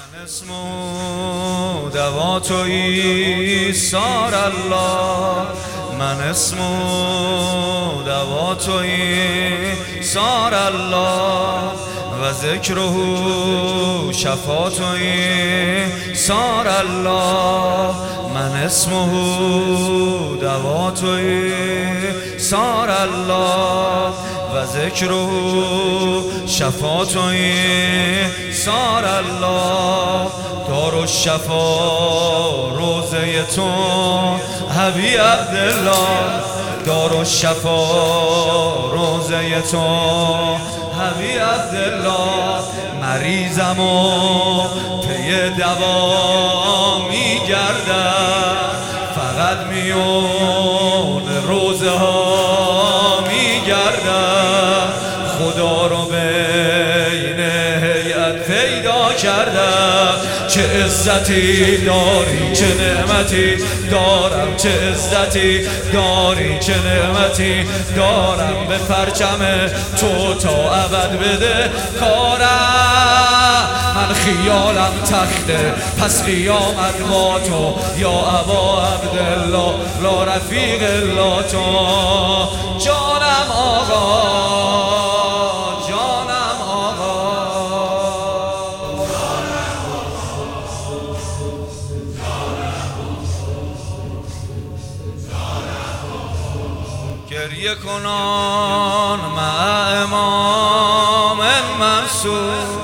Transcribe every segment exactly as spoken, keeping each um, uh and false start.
اسمو دوا تویی سار الله، من اسمو دوا تویی سار الله و ذکره شفا تویی سار الله، من اسمه دوا تویی سار الله و ذکره شفا تویی سار الله. دار الشفا روزه تو حبی عبدالله، دار الشفا روزه تو حبی عبدالله. مریضم و پی دوا میگردم، فقط میون روزه ها میگردم. خدا رو بین هیئت پیدا کردم، چه عزتی داری چه نعمتی دارم، چه عزتی داری چه نعمتی دارم. به پرچم تو تا ابد بده کارم، من خیالم تخته پس قیامت با تو یا ابا عبدالله لا رفیق الا تو. جانم آقا جانم آقا گریه کنان مع امام منصور،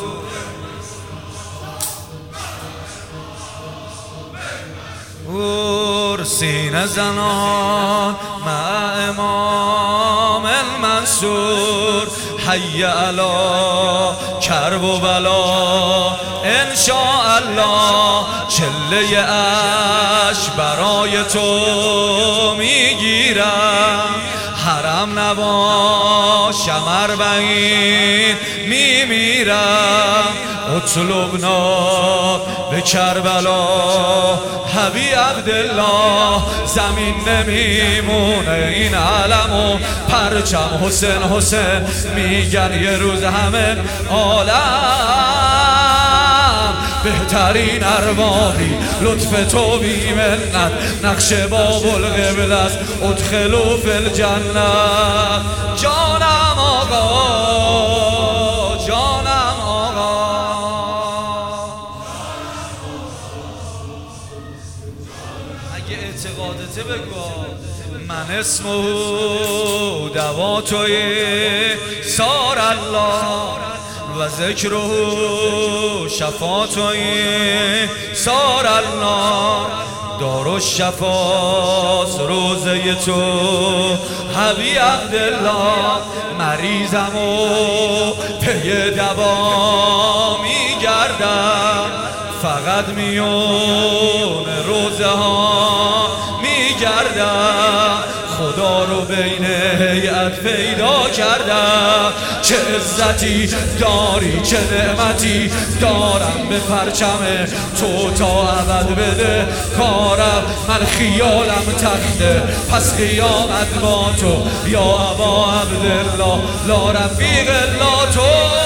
سینه زنان مع امام منصور. حی علی کرب و بلا انشاءالله، چله اش برای تو میگیرم. حرم نباشم اربعین میمیرم. اطلبنا به کربلا حبی عبدالله، زمین نمیمونه این علم و پرچم حسین حسین میگن یه روز همه عالم. بهترین ارواحی لطف تو بی منت، نقش باب القبله است ادخلوا فی الجنه. جانم آقا جانم آقا اگه اعتقادته بگو. من اسمه دوا تویی سار الله و ذکره شفا تویی سار الله. دار الشفاست روزه تو حبی عبدالله. مریضم و پی دوا میگردم، فقط میون روزه ها میگردم. خدا رو بین هیئت پیدا کردم، چه عزتی داری چه نعمتی دارم. به پرچم تو تا ابد بده کارم، من خیالم تخته پس قیامت با تو یا ابا عبدالله لا رفیق الا تو.